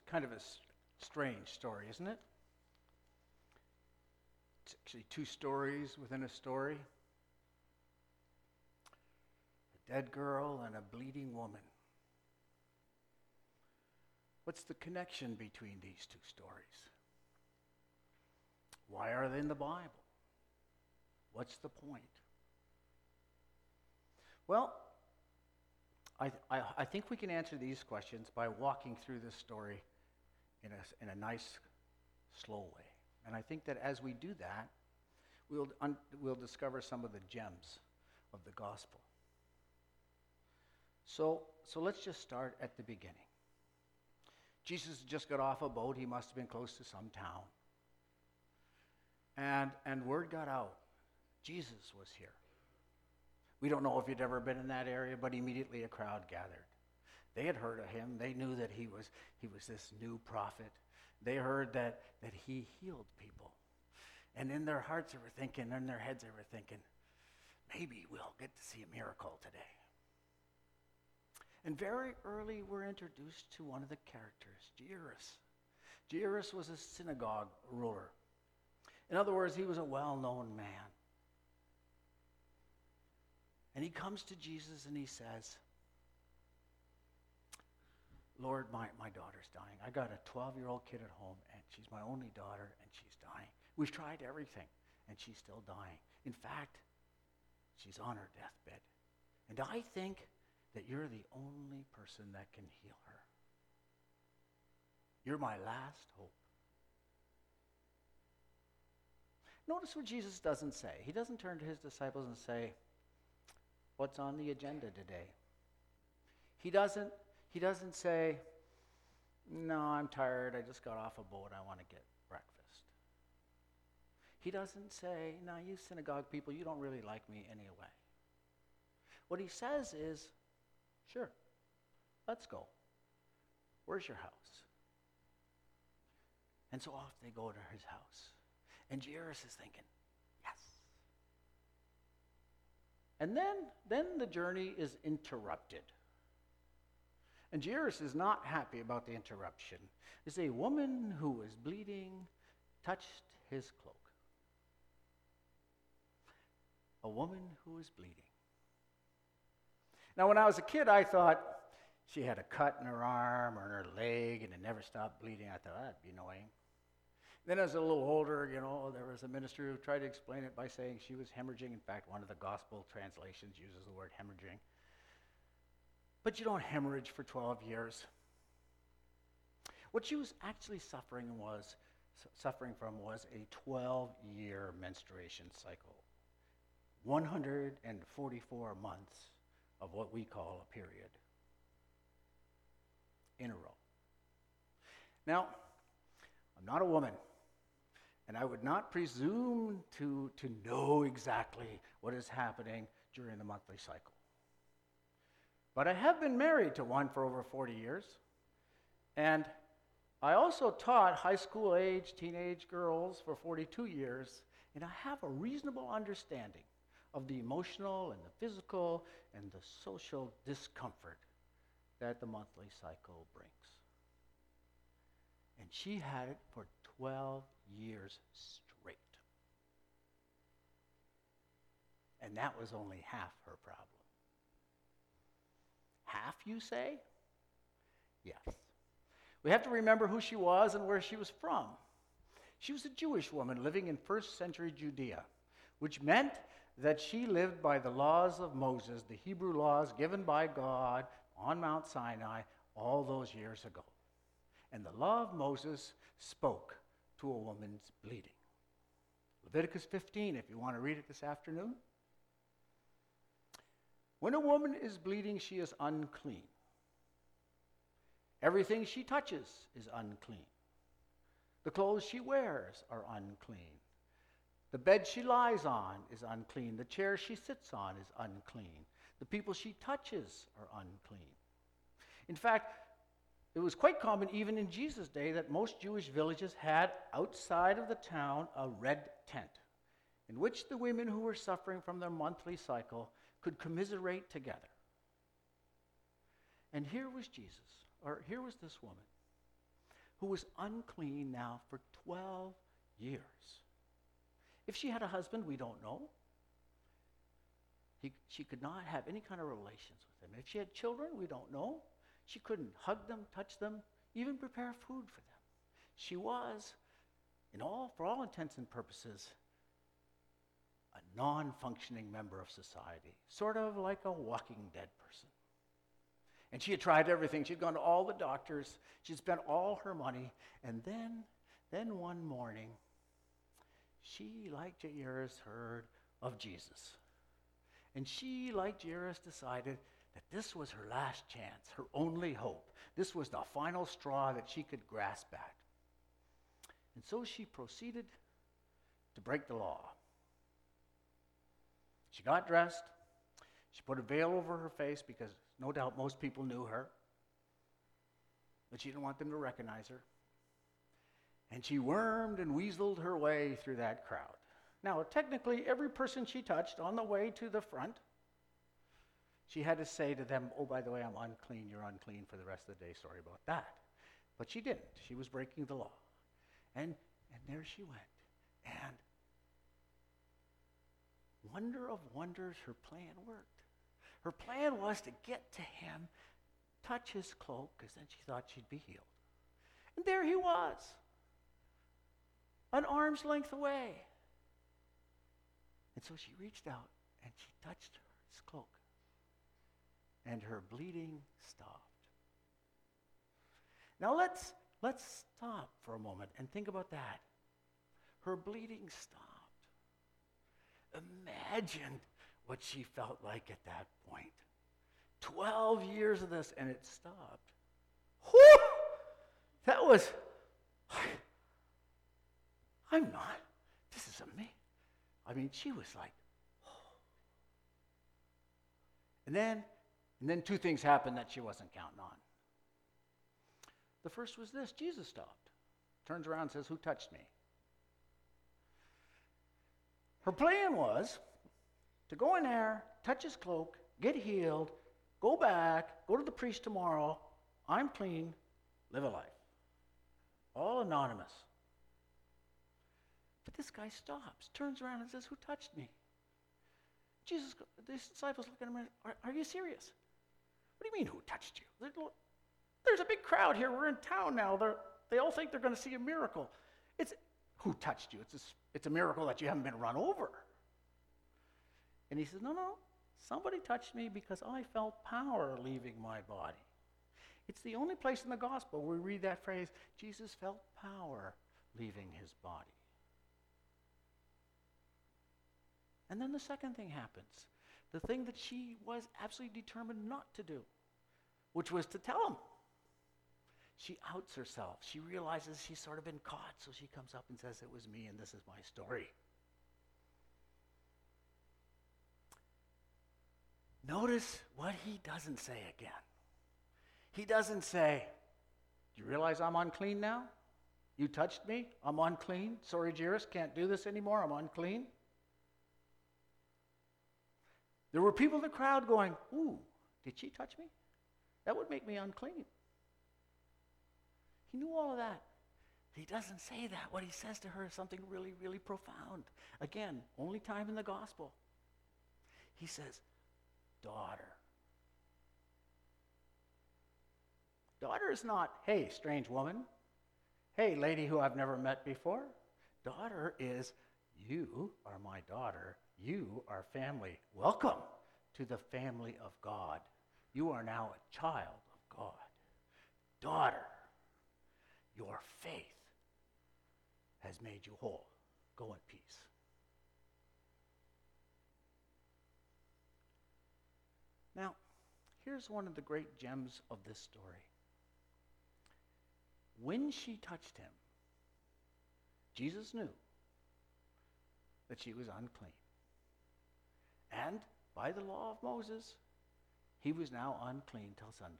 kind of a strange story, isn't it? It's actually two stories within a story. A dead girl and a bleeding woman. What's the connection between these two stories? Why are they in the Bible? What's the point? Well, I think we can answer these questions by walking through this story in a nice, slow way. And I think that as we do that, we'll discover some of the gems of the gospel. So let's just start at the beginning. Jesus just got off a boat. He must have been close to some town. And word got out. Jesus was here. We don't know if he'd ever been in that area, but immediately a crowd gathered. They had heard of him. They knew that he was this new prophet. They heard that he healed people. And in their hearts they were thinking, in their heads they were thinking, maybe we'll get to see a miracle today. And very early we're introduced to one of the characters, Jairus. Jairus was a synagogue ruler. In other words, he was a well-known man. And he comes to Jesus and he says, Lord, my daughter's dying. I got a 12-year-old kid at home, and she's my only daughter, and she's dying. We've tried everything, and she's still dying. In fact, she's on her deathbed. And I think that you're the only person that can heal her. You're my last hope. Notice what Jesus doesn't say. He doesn't turn to his disciples and say, what's on the agenda today? He doesn't say, no, I'm tired. I just got off a boat. I want to get breakfast. He doesn't say, no, you synagogue people, you don't really like me anyway. What he says is, sure, let's go. Where's your house? And so off they go to his house. And Jairus is thinking, yes. And then the journey is interrupted. And Jairus is not happy about the interruption. It's a woman who was bleeding, touched his cloak. A woman who was bleeding. Now, when I was a kid, I thought she had a cut in her arm or in her leg and it never stopped bleeding. I thought, that'd be annoying. Then as a little older, there was a minister who tried to explain it by saying she was hemorrhaging. In fact, one of the gospel translations uses the word hemorrhaging. But you don't hemorrhage for 12 years. What she was actually suffering from was a 12-year menstruation cycle. 144 months of what we call a period in a row. Now, I'm not a woman, and I would not presume to know exactly what is happening during the monthly cycle. But I have been married to one for over 40 years, and I also taught high school age teenage girls for 42 years, and I have a reasonable understanding of the emotional and the physical and the social discomfort that the monthly cycle brings. And she had it for 12 years straight. And that was only half her problem. Half, you say? Yes. We have to remember who she was and where she was from. She was a Jewish woman living in first century Judea, which meant that she lived by the laws of Moses, the Hebrew laws given by God on Mount Sinai all those years ago. And the law of Moses spoke to a woman's bleeding. Leviticus 15, if you want to read it this afternoon. When a woman is bleeding, she is unclean. Everything she touches is unclean. The clothes she wears are unclean. The bed she lies on is unclean. The chair she sits on is unclean. The people she touches are unclean. In fact, it was quite common even in Jesus' day that most Jewish villages had outside of the town a red tent in which the women who were suffering from their monthly cycle could commiserate together. And here was Jesus, or here was this woman, who was unclean now for 12 years. If she had a husband, we don't know. She could not have any kind of relations with him. If she had children, we don't know. She couldn't hug them, touch them, even prepare food for them. She was, for all intents and purposes, a non-functioning member of society, sort of like a walking dead person. And she had tried everything. She'd gone to all the doctors. She'd spent all her money. And then one morning, she, like Jairus, heard of Jesus. And she, like Jairus, decided that this was her last chance, her only hope. This was the final straw that she could grasp at. And so she proceeded to break the law. She got dressed. She put a veil over her face because no doubt most people knew her, but she didn't want them to recognize her. And she wormed and weaseled her way through that crowd. Now, technically, every person she touched on the way to the front, she had to say to them, oh, by the way, I'm unclean. You're unclean for the rest of the day. Sorry about that. But she didn't. She was breaking the law. And there she went. And wonder of wonders, her plan worked. Her plan was to get to him, touch his cloak, because then she thought she'd be healed. And there he was, an arm's length away. And so she reached out and she touched his cloak. And her bleeding stopped. Now let's stop for a moment and think about that. Her bleeding stopped. Imagine what she felt like at that point. 12 years of this, and it stopped. Whew! That was, I'm not, this is amazing. I mean, she was like, and then two things happened that she wasn't counting on. The first was this: Jesus stopped, turns around and says, who touched me? Her plan was to go in there, touch his cloak, get healed, go back, go to the priest tomorrow, I'm clean, live a life. All anonymous. But this guy stops, turns around and says, who touched me? These disciples look at him and are you serious? What do you mean, who touched you? There's a big crowd here. We're in town now. They all think they're going to see a miracle. It's who touched you? It's a miracle that you haven't been run over. And he says, no, somebody touched me because I felt power leaving my body. It's the only place in the gospel where we read that phrase, Jesus felt power leaving his body. And then the second thing happens, the thing that she was absolutely determined not to do, which was to tell him. She outs herself. She realizes she's sort of been caught, so she comes up and says, it was me and this is my story. Notice what he doesn't say again. He doesn't say, do you realize I'm unclean now? You touched me, I'm unclean. Sorry, Jairus, can't do this anymore, I'm unclean. There were people in the crowd going, ooh, did she touch me? That would make me unclean. He knew all of that. He doesn't say that. What he says to her is something really, really profound. Again, only time in the gospel. He says, daughter. Daughter is not, hey, strange woman. Hey, lady who I've never met before. Daughter is, you are my daughter. You are family. Welcome to the family of God. You are now a child of God. Daughter, your faith has made you whole. Go in peace. Now, here's one of the great gems of this story. When she touched him, Jesus knew that she was unclean. And by the law of Moses, he was now unclean till sundown.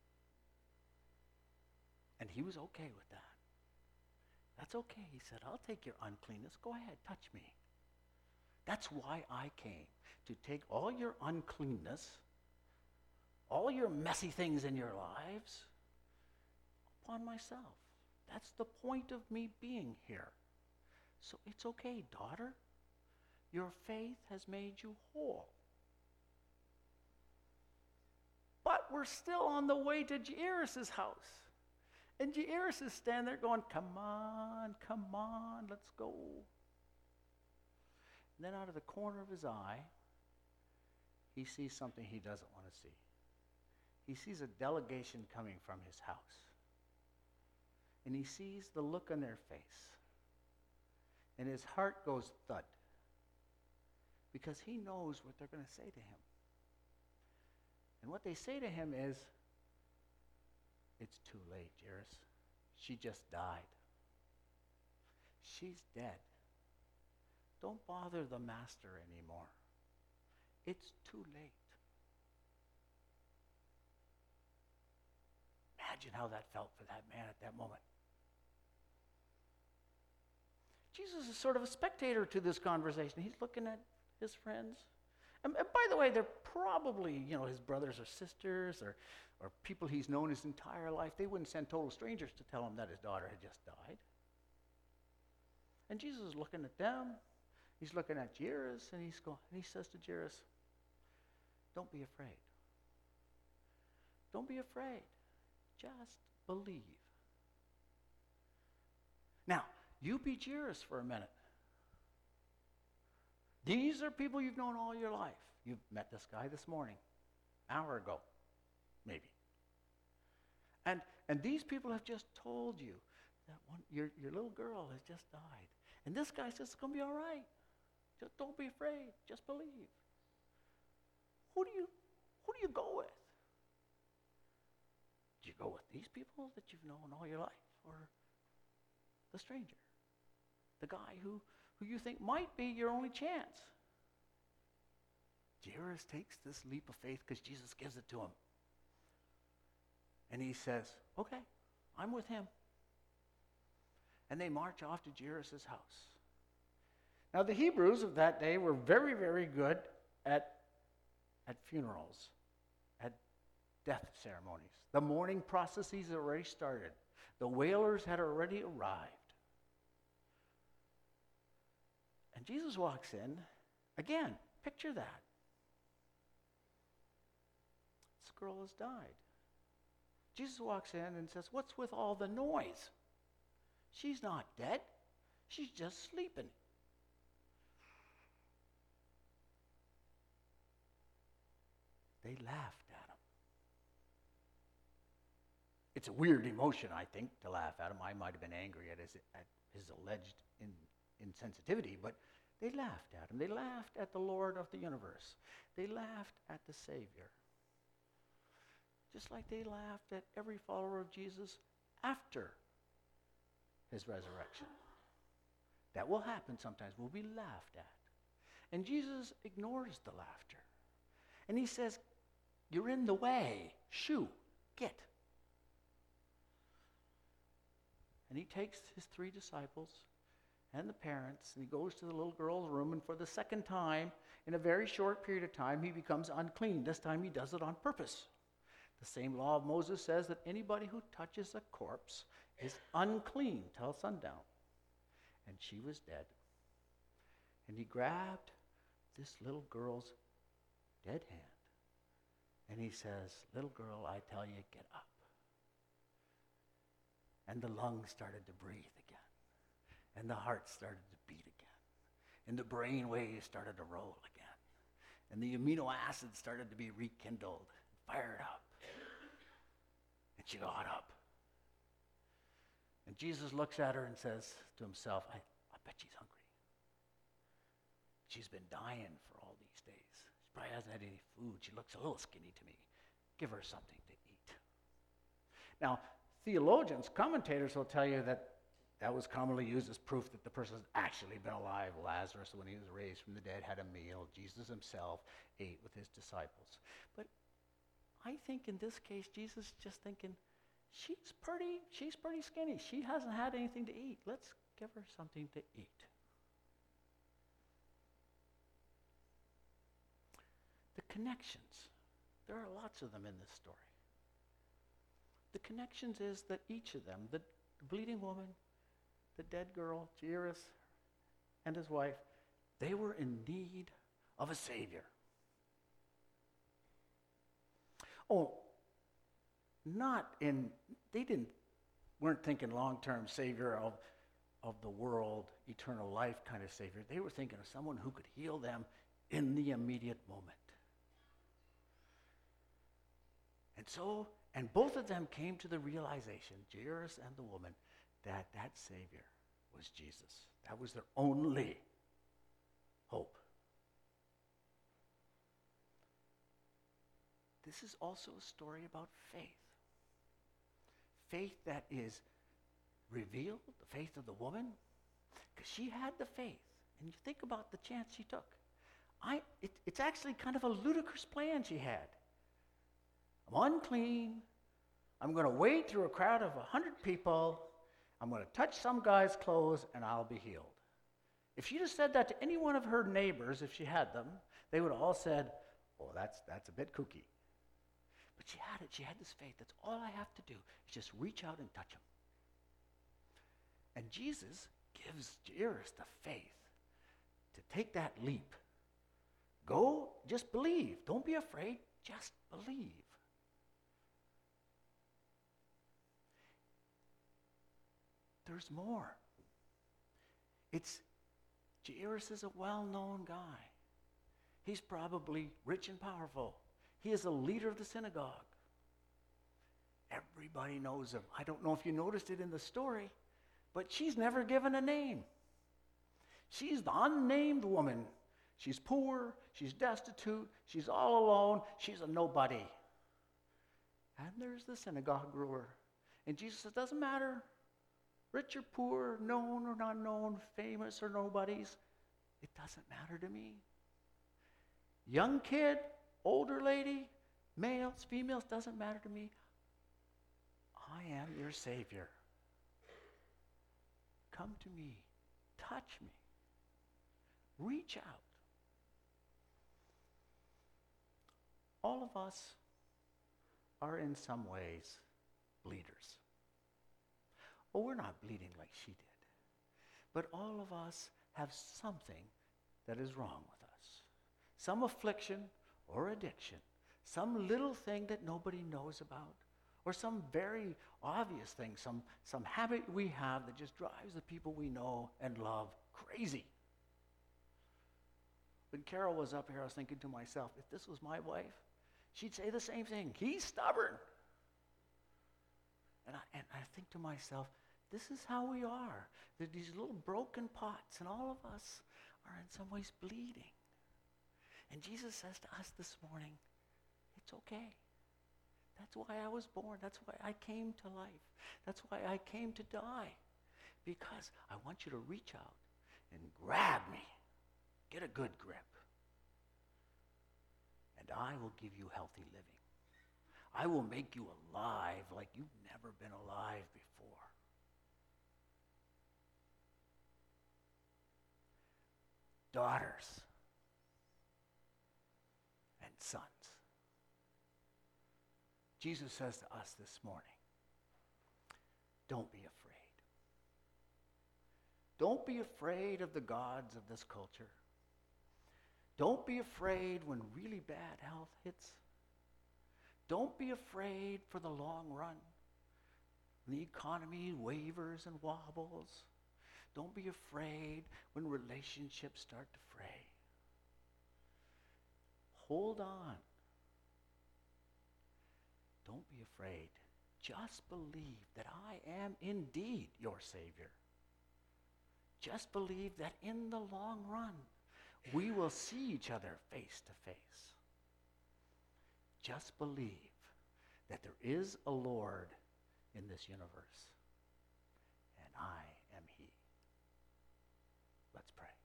And he was okay with that. That's okay, he said. I'll take your uncleanness. Go ahead, touch me. That's why I came, to take all your uncleanness, all your messy things in your lives, upon myself. That's the point of me being here. So it's okay, daughter. Your faith has made you whole. But we're still on the way to Jairus' house. And Jairus is standing there going, come on, let's go. And then out of the corner of his eye, he sees something he doesn't want to see. He sees a delegation coming from his house. And he sees the look on their face. And his heart goes thud. Because he knows what they're going to say to him. And what they say to him is, it's too late, Jairus. She just died. She's dead. Don't bother the master anymore. It's too late. Imagine how that felt for that man at that moment. Jesus is sort of a spectator to this conversation. He's looking at his friends. And by the way, they're probably, his brothers or sisters or people he's known his entire life. They wouldn't send total strangers to tell him that his daughter had just died. And Jesus is looking at them. He's looking at Jairus, and he says to Jairus, don't be afraid. Don't be afraid. Just believe. Now, you be Jairus for a minute. These are people you've known all your life. You've met this guy this morning, an hour ago, maybe. And these people have just told you that your little girl has just died. And this guy says it's going to be all right. Just don't be afraid. Just believe. Who do you go with? Do you go with these people that you've known all your life, or the stranger, the guy who you think might be your only chance? Jairus takes this leap of faith because Jesus gives it to him. And he says, okay, I'm with him. And they march off to Jairus' house. Now, the Hebrews of that day were very, very good at funerals, at death ceremonies. The mourning processes had already started. The wailers had already arrived. And Jesus walks in. Again, picture that. This girl has died. Jesus walks in and says, what's with all the noise? She's not dead. She's just sleeping. They laughed at him. It's a weird emotion, I think, to laugh at him. I might have been angry at his alleged insensitivity, but they laughed at him. They laughed at the Lord of the universe. They laughed at the Savior. Just like they laughed at every follower of Jesus after his resurrection. That will happen sometimes. We'll be laughed at. And Jesus ignores the laughter. And he says, you're in the way. Shoo, get. And he takes his 3 disciples and the parents, and he goes to the little girl's room, and for the second time, in a very short period of time, he becomes unclean. This time he does it on purpose. The same law of Moses says that anybody who touches a corpse is unclean till sundown. And she was dead. And he grabbed this little girl's dead hand. And he says, little girl, I tell you, get up. And the lungs started to breathe again. And the heart started to beat again. And the brain waves started to roll again. And the amino acids started to be rekindled, fired up. And she got up. And Jesus looks at her and says to himself, I bet she's hungry. She's been dying for all these days. She probably hasn't had any food. She looks a little skinny to me. Give her something to eat. Now, theologians, commentators will tell you that was commonly used as proof that the person has actually been alive. Lazarus, when he was raised from the dead, had a meal. Jesus himself ate with his disciples. But I think in this case, Jesus is just thinking, she's pretty skinny. She hasn't had anything to eat. Let's give her something to eat. The connections. There are lots of them in this story. The connections is that each of them, the bleeding woman, the dead girl, Jairus, and his wife, they were in need of a Savior. Oh, weren't thinking long-term Savior of the world, eternal life kind of Savior. They were thinking of someone who could heal them in the immediate moment. And both of them came to the realization, Jairus and the woman, that Savior was Jesus. That was their only hope. This is also a story about faith. Faith that is revealed, the faith of the woman, because she had the faith. And you think about the chance she took. It's actually kind of a ludicrous plan she had. I'm unclean. I'm going to wade through a crowd of 100 people. I'm going to touch some guy's clothes and I'll be healed. If she just said that to any one of her neighbors, if she had them, they would have all said, oh, that's a bit kooky. But she had it. She had this faith. That's all I have to do is just reach out and touch him. And Jesus gives Jairus the faith to take that leap. Go, just believe. Don't be afraid. Just believe. There's more. Jairus is a well-known guy. He's probably rich and powerful. He is a leader of the synagogue. Everybody knows him. I don't know if you noticed it in the story, but she's never given a name. She's the unnamed woman. She's poor. She's destitute. She's all alone. She's a nobody. And there's the synagogue ruler. And Jesus says, doesn't matter. Rich or poor, known or not known, famous or nobodies. It doesn't matter to me. Young kid, older lady, males, females, doesn't matter to me. I am your Savior. Come to me. Touch me. Reach out. All of us are in some ways bleeders. Oh, we're not bleeding like she did. But all of us have something that is wrong with us. Some affliction or addiction. Some little thing that nobody knows about. Or some very obvious thing. Some habit we have that just drives the people we know and love crazy. When Carol was up here, I was thinking to myself, if this was my wife, she'd say the same thing. He's stubborn. And I think to myself, this is how we are. They're these little broken pots, and all of us are in some ways bleeding. And Jesus says to us this morning, it's okay. That's why I was born. That's why I came to life. That's why I came to die. Because I want you to reach out and grab me. Get a good grip. And I will give you healthy living. I will make you alive like you've never been alive before. Daughters and sons. Jesus says to us this morning, don't be afraid. Don't be afraid of the gods of this culture. Don't be afraid when really bad health hits. Don't be afraid for the long run. The economy wavers and wobbles. Don't be afraid when relationships start to fray. Hold on. Don't be afraid. Just believe that I am indeed your Savior. Just believe that in the long run, we will see each other face to face. Just believe that there is a Lord in this universe, and I am He. Let's pray.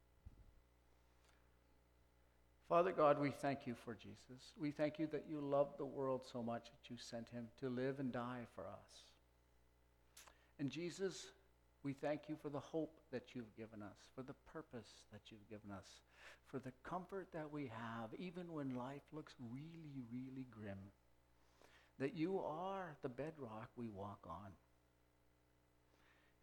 Father God, we thank you for Jesus. We thank you that you loved the world so much that you sent him to live and die for us. And Jesus, we thank you for the hope that you've given us, for the purpose that you've given us, for the comfort that we have, even when life looks really, really grim, that you are the bedrock we walk on.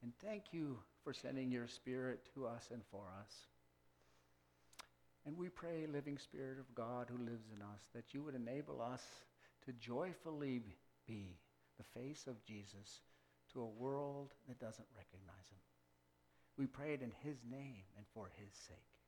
And thank you for sending your Spirit to us and for us. And we pray, living Spirit of God who lives in us, that you would enable us to joyfully be the face of Jesus to a world that doesn't recognize him. We pray it in his name and for his sake.